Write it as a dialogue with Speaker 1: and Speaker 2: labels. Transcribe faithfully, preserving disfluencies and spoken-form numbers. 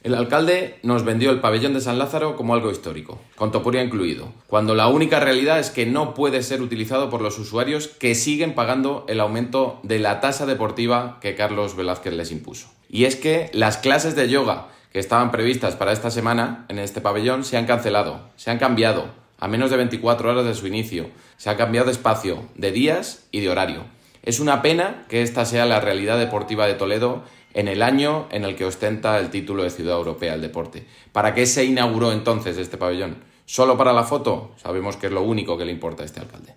Speaker 1: El alcalde nos vendió el pabellón de San Lázaro como algo histórico, con topuria incluido, cuando la única realidad es que no puede ser utilizado por los usuarios que siguen pagando el aumento de la tasa deportiva que Carlos Velázquez les impuso. Y es que las clases de yoga que estaban previstas para esta semana en este pabellón se han cancelado, se han cambiado a menos de veinticuatro horas de su inicio, se ha cambiado de espacio, de días y de horario. Es una pena que esta sea la realidad deportiva de Toledo en el año en el que ostenta el título de Ciudad Europea del Deporte. ¿Para qué se inauguró entonces este pabellón? ¿Solo para la foto? Sabemos que es lo único que le importa a este alcalde.